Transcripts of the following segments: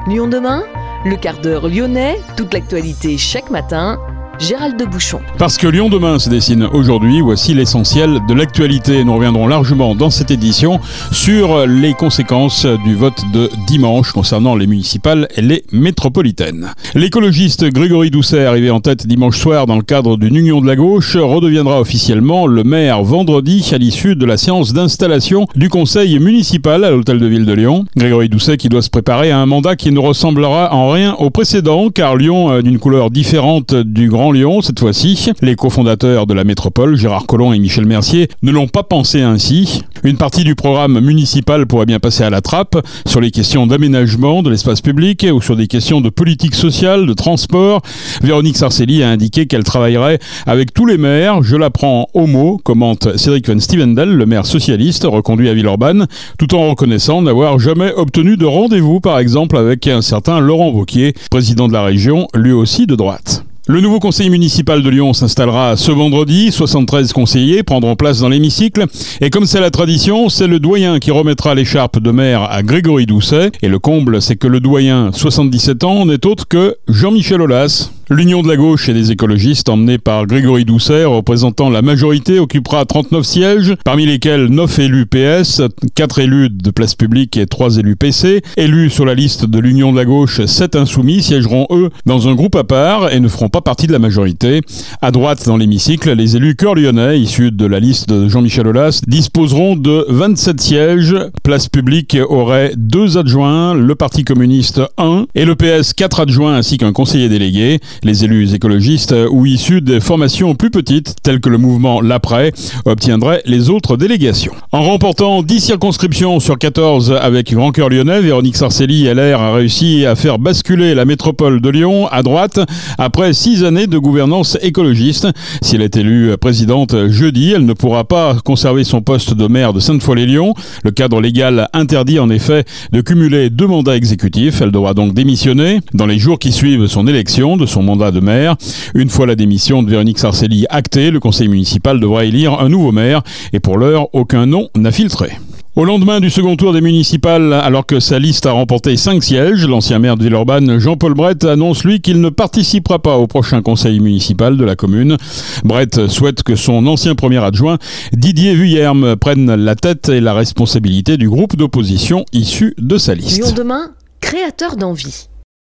Lyon demain, le quart d'heure lyonnais, toute l'actualité chaque matin. Gérald de Bouchon. Parce que Lyon demain se dessine aujourd'hui, voici l'essentiel de l'actualité. Nous reviendrons largement dans cette édition sur les conséquences du vote de dimanche concernant les municipales et les métropolitaines. L'écologiste Grégory Doucet, arrivé en tête dimanche soir dans le cadre d'une union de la gauche, redeviendra officiellement le maire vendredi à l'issue de la séance d'installation du conseil municipal à l'hôtel de ville de Lyon. Grégory Doucet qui doit se préparer à un mandat qui ne ressemblera en rien au précédent, car Lyon a d'une couleur différente du Grand Lyon cette fois-ci. Les cofondateurs de la métropole, Gérard Collomb et Michel Mercier, ne l'ont pas pensé ainsi. Une partie du programme municipal pourrait bien passer à la trappe sur les questions d'aménagement de l'espace public ou sur des questions de politique sociale, de transport. Véronique Sarcelli a indiqué qu'elle travaillerait avec tous les maires. Je la prends au mot, commente Cédric Van Stevendel, le maire socialiste reconduit à Villeurbanne, tout en reconnaissant n'avoir jamais obtenu de rendez-vous, par exemple avec un certain Laurent Wauquiez, président de la région, lui aussi de droite. Le nouveau conseil municipal de Lyon s'installera ce vendredi. 73 conseillers prendront place dans l'hémicycle. Et comme c'est la tradition, c'est le doyen qui remettra l'écharpe de maire à Grégory Doucet. Et le comble, c'est que le doyen, 77 ans, n'est autre que Jean-Michel Aulas. L'union de la gauche et des écologistes, emmenée par Grégory Doucet, représentant la majorité, occupera 39 sièges, parmi lesquels 9 élus PS, 4 élus de place publique et 3 élus PC. Élus sur la liste de l'union de la gauche, 7 insoumis siégeront eux dans un groupe à part et ne feront pas partie de la majorité. À droite, dans l'hémicycle, les élus cœur lyonnais, issus de la liste de Jean-Michel Aulas, disposeront de 27 sièges. Place publique aurait 2 adjoints, le Parti communiste 1 et le PS 4 adjoints ainsi qu'un conseiller délégué. Les élus écologistes ou issus des formations plus petites, telles que le mouvement L'Après, obtiendraient les autres délégations. En remportant 10 circonscriptions sur 14 avec Grand Cœur Lyonnais, Véronique Sarcelli, LR, a réussi à faire basculer la métropole de Lyon à droite après 6 années de gouvernance écologiste. Si elle est élue présidente jeudi, elle ne pourra pas conserver son poste de maire de Sainte-Foy-les-Lyons. Le cadre légal interdit en effet de cumuler 2 mandats exécutifs. Elle devra donc démissionner dans les jours qui suivent son élection de son mandat de maire. Une fois la démission de Véronique Sarcelli actée, le conseil municipal devra élire un nouveau maire et pour l'heure, aucun nom n'a filtré. Au lendemain du second tour des municipales, alors que sa liste a remporté 5 sièges, l'ancien maire de Villeurbanne, Jean-Paul Brett, annonce lui qu'il ne participera pas au prochain conseil municipal de la commune. Brett souhaite que son ancien premier adjoint, Didier Vuillerme, prenne la tête et la responsabilité du groupe d'opposition issu de sa liste. Lyon demain, créateur d'envie.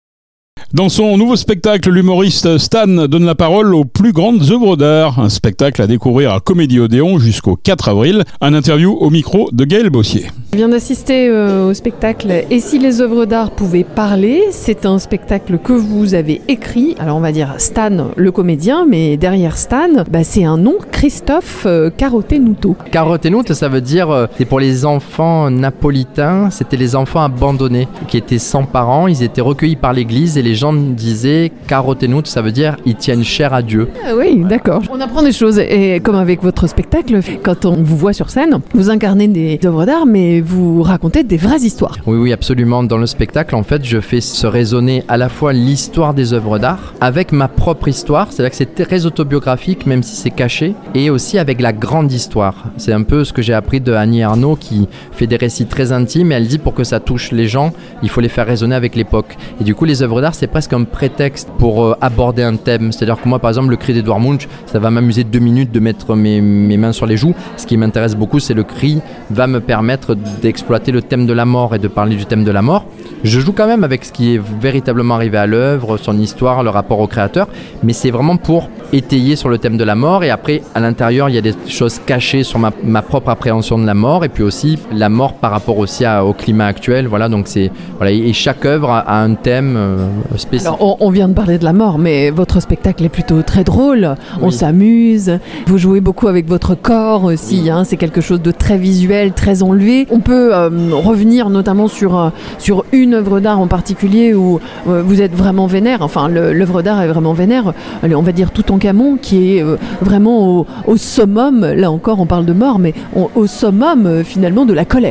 Dans son nouveau spectacle, l'humoriste Stan donne la parole aux plus grandes œuvres d'art. Un spectacle à découvrir à Comédie Odéon jusqu'au 4 avril. Un interview au micro de Gaël Bossier. Je viens d'assister au spectacle « Et si les œuvres d'art pouvaient parler ?» C'est un spectacle que vous avez écrit. Alors on va dire Stan, le comédien, mais derrière Stan, c'est un nom, Christophe Carotenuto. Carotenuto, ça veut dire, c'est pour les enfants napolitains, c'était les enfants abandonnés qui étaient sans parents, ils étaient recueillis par l'église et les gens disaient Carotenuto, ça veut dire ils tiennent cher à Dieu. Ah oui, d'accord. On apprend des choses et comme avec votre spectacle, quand on vous voit sur scène, vous incarnez des œuvres d'art, mais vous racontez des vraies histoires. Oui, absolument. Dans le spectacle, en fait, je fais se résonner à la fois l'histoire des œuvres d'art avec ma propre histoire, c'est-à-dire que c'est très autobiographique, même si c'est caché, et aussi avec la grande histoire. C'est un peu ce que j'ai appris de Annie Ernaux qui fait des récits très intimes, et elle dit pour que ça touche les gens, il faut les faire résonner avec l'époque. Et du coup, les œuvres d'art, c'est presque un prétexte pour aborder un thème. C'est-à-dire que moi, par exemple, le cri d'Edouard Munch, ça va m'amuser 2 minutes de mettre mes mains sur les joues. Ce qui m'intéresse beaucoup, c'est le cri va me permettre d'exploiter le thème de la mort et de parler du thème de la mort. Je joue quand même avec ce qui est véritablement arrivé à l'œuvre, son histoire, le rapport au créateur, mais c'est vraiment pour étayer sur le thème de la mort. Et après, à l'intérieur, il y a des choses cachées sur ma propre appréhension de la mort, et puis aussi la mort par rapport aussi au climat actuel. Voilà, donc et chaque œuvre a un thème spécifique. Alors, on vient de parler de la mort, mais votre spectacle est plutôt très drôle. Oui. On s'amuse. Vous jouez beaucoup avec votre corps aussi. Oui. C'est quelque chose de très visuel, très enlevé. On peut revenir notamment sur une œuvre d'art en particulier où vous êtes vraiment vénère. Enfin, l'œuvre d'art est vraiment vénère. Allez, on va dire Toutankhamon, qui est vraiment au summum. Là encore, on parle de mort, mais au summum finalement de la colère.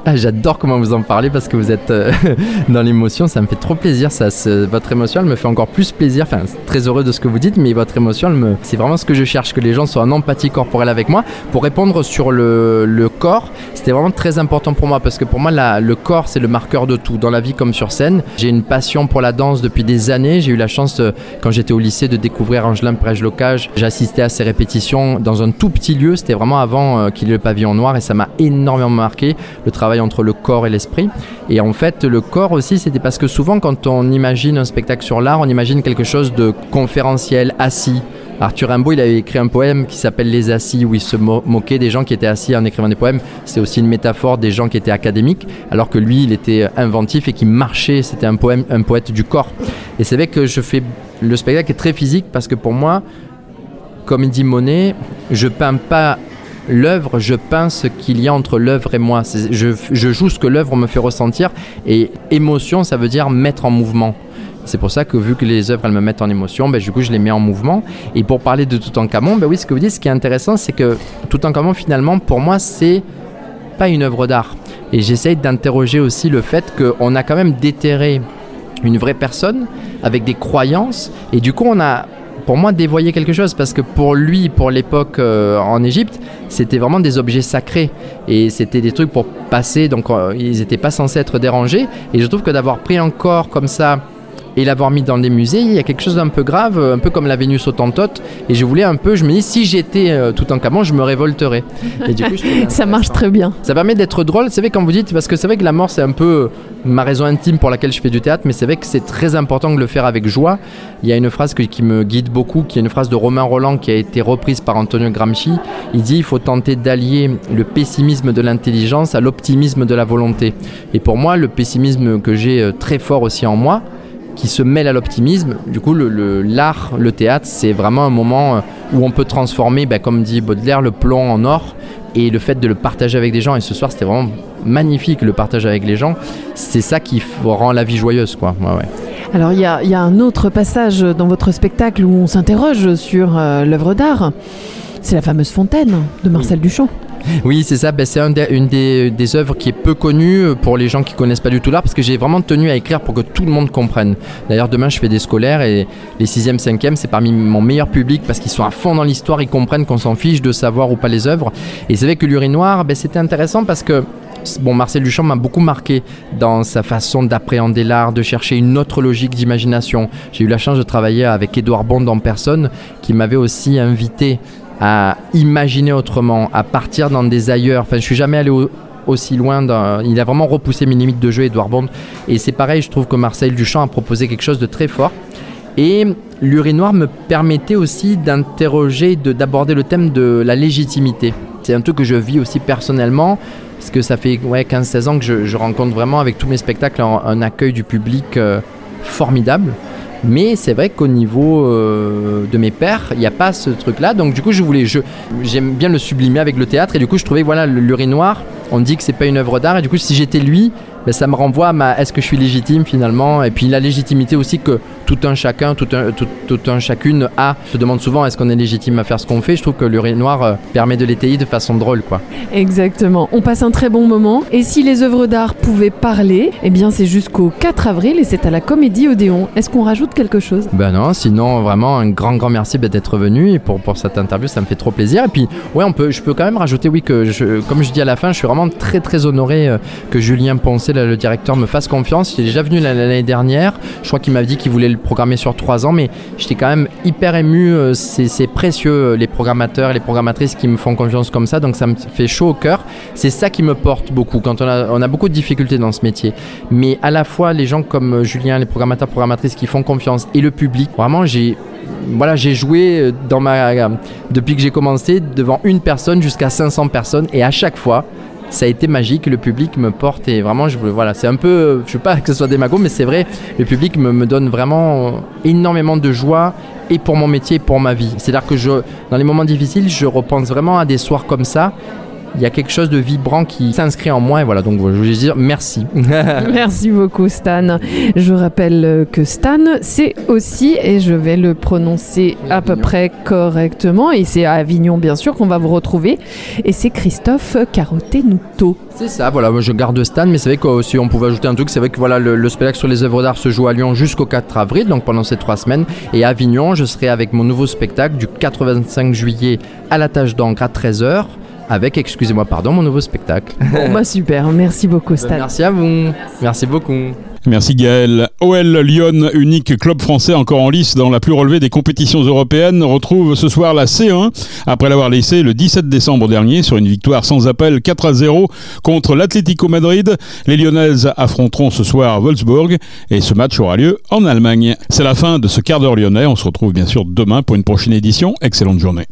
Ah, j'adore comment vous en parlez parce que vous êtes dans l'émotion, ça me fait trop plaisir. Votre émotion, elle me fait encore plus plaisir. Enfin, très heureux de ce que vous dites, mais votre émotion, c'est vraiment ce que je cherche, que les gens soient en empathie corporelle avec moi. Pour répondre sur le corps, c'était vraiment très important pour moi parce que pour moi, le corps, c'est le marqueur de tout, dans la vie comme sur scène. J'ai une passion pour la danse depuis des années. J'ai eu la chance, quand j'étais au lycée, de découvrir Angelin Pérez-Locage. J'assistais à ses répétitions dans un tout petit lieu. C'était vraiment avant qu'il y ait le pavillon noir et ça m'a énormément marqué, le travail entre le corps et l'esprit. Et en fait, le corps aussi, c'était parce que souvent, quand on imagine un spectacle sur l'art, on imagine quelque chose de conférentiel, assis. Arthur Rimbaud, il avait écrit un poème qui s'appelle Les Assis, où il se moquait des gens qui étaient assis en écrivant des poèmes. C'est aussi une métaphore des gens qui étaient académiques, alors que lui, il était inventif et qui marchait. C'était un poète du corps. Et c'est vrai que le spectacle est très physique parce que pour moi, comme il dit Monet, je peins pas l'œuvre, je peins ce qu'il y a entre l'œuvre et moi. Je joue ce que l'œuvre me fait ressentir, et émotion, ça veut dire mettre en mouvement. C'est pour ça que vu que les œuvres elles me mettent en émotion, du coup je les mets en mouvement. Et pour parler de Toutankhamon, oui, ce que vous dites, ce qui est intéressant, c'est que Toutankhamon, finalement, pour moi, c'est pas une œuvre d'art. Et j'essaye d'interroger aussi le fait qu'on a quand même déterré une vraie personne avec des croyances, et du coup on a, pour moi, dévoyé quelque chose, parce que pour lui, pour l'époque en Égypte, c'était vraiment des objets sacrés et c'était des trucs pour passer, donc ils n'étaient pas censés être dérangés. Et je trouve que d'avoir pris un corps comme ça et l'avoir mis dans des musées, il y a quelque chose d'un peu grave, un peu comme la Vénus Hottentote. Et je me dis, si j'étais Toutankhamon, je me révolterais. Et du coup, ça marche très bien. Ça permet d'être drôle, c'est vrai, quand vous dites, parce que c'est vrai que la mort, c'est un peu ma raison intime pour laquelle je fais du théâtre, mais c'est vrai que c'est très important de le faire avec joie. Il y a une phrase qui me guide beaucoup, qui est une phrase de Romain Rolland qui a été reprise par Antonio Gramsci. Il dit, il faut tenter d'allier le pessimisme de l'intelligence à l'optimisme de la volonté. Et pour moi, le pessimisme que j'ai très fort aussi en moi, qui se mêle à l'optimisme, du coup l'art, le théâtre, c'est vraiment un moment où on peut transformer, comme dit Baudelaire, le plomb en or, et le fait de le partager avec des gens. Et ce soir, c'était vraiment magnifique, le partage avec les gens. C'est ça qui rend la vie joyeuse, quoi. Ouais. Alors il y a un autre passage dans votre spectacle où on s'interroge sur l'œuvre d'art. C'est la fameuse fontaine de Marcel Duchamp. Oui, c'est ça. C'est une des œuvres qui est peu connue pour les gens qui ne connaissent pas du tout l'art, parce que j'ai vraiment tenu à écrire pour que tout le monde comprenne. D'ailleurs, demain, je fais des scolaires et les 6e, 5e, c'est parmi mon meilleur public parce qu'ils sont à fond dans l'histoire, ils comprennent qu'on s'en fiche de savoir ou pas les œuvres. Et c'est vrai que l'urinoir, c'était intéressant parce que Marcel Duchamp m'a beaucoup marqué dans sa façon d'appréhender l'art, de chercher une autre logique d'imagination. J'ai eu la chance de travailler avec Édouard Bond en personne, qui m'avait aussi invité à imaginer autrement, à partir dans des ailleurs. Enfin, je suis jamais allé aussi loin. Il a vraiment repoussé mes limites de jeu, Édouard Bond. Et c'est pareil, je trouve que Marcel Duchamp a proposé quelque chose de très fort. Et l'urinoir me permettait aussi d'interroger, d'aborder le thème de la légitimité. C'est un truc que je vis aussi personnellement, parce que ça fait 15-16 ans que je rencontre vraiment avec tous mes spectacles un accueil du public formidable. Mais c'est vrai qu'au niveau de mes pairs, il n'y a pas ce truc-là. Donc du coup, j'aime bien le sublimer avec le théâtre. Et du coup, je trouvais que l'urinoir, on dit que c'est pas une œuvre d'art. Et du coup, si j'étais lui, ça me renvoie à est-ce que je suis légitime finalement. Et puis la légitimité aussi que tout un chacun, tout un chacune a. Je demande souvent, est-ce qu'on est légitime à faire ce qu'on fait? Je trouve que l'urinoir permet de l'étayer de façon drôle, quoi. Exactement. On passe un très bon moment. Et si les œuvres d'art pouvaient parler, eh bien c'est jusqu'au 4 avril et c'est à la Comédie Odéon. Est-ce qu'on rajoute quelque chose? Non, sinon vraiment un grand merci d'être venu et pour cette interview, ça me fait trop plaisir. Et puis je peux quand même rajouter que comme je dis à la fin, je suis vraiment très très honoré que Julien Poncet, le directeur, me fasse confiance. Il est déjà venu l'année dernière. Je crois qu'il m'avait dit qu'il voulait le programmer sur 3 ans, mais j'étais quand même hyper ému. C'est précieux, les programmateurs et les programmatrices qui me font confiance comme ça, donc ça me fait chaud au cœur. C'est ça qui me porte beaucoup quand on a beaucoup de difficultés dans ce métier, mais à la fois les gens comme Julien, les programmateurs, programmatrices qui font confiance, et le public. Vraiment, j'ai joué depuis que j'ai commencé devant une personne jusqu'à 500 personnes, et à chaque fois ça a été magique. Le public me porte, et vraiment c'est un peu, je veux pas que ce soit démago, mais c'est vrai, le public me donne vraiment énormément de joie, et pour mon métier et pour ma vie. C'est-à-dire que dans les moments difficiles, je repense vraiment à des soirs comme ça, il y a quelque chose de vibrant qui s'inscrit en moi et voilà, donc je voulais dire merci. Merci beaucoup Stan. Je rappelle que Stan, c'est aussi, et je vais le prononcer à peu près correctement, et c'est à Avignon bien sûr qu'on va vous retrouver, et c'est Christophe Carotenuto. C'est ça, voilà, moi je garde Stan, mais c'est vrai que si on pouvait ajouter un truc, c'est vrai que voilà, le spectacle sur les œuvres d'art se joue à Lyon jusqu'au 4 avril, donc pendant ces 3 semaines, et à Avignon, je serai avec mon nouveau spectacle du 85 juillet à la Tâche d'encre à 13h, avec, mon nouveau spectacle. Bon bah super, merci beaucoup Stan. Merci à vous, merci beaucoup. Merci Gaël. OL Lyon, unique club français encore en lice dans la plus relevée des compétitions européennes, retrouve ce soir la C1 après l'avoir laissé le 17 décembre dernier sur une victoire sans appel 4-0 contre l'Atlético Madrid. Les Lyonnaises affronteront ce soir Wolfsburg et ce match aura lieu en Allemagne. C'est la fin de ce quart d'heure lyonnais. On se retrouve bien sûr demain pour une prochaine édition. Excellente journée.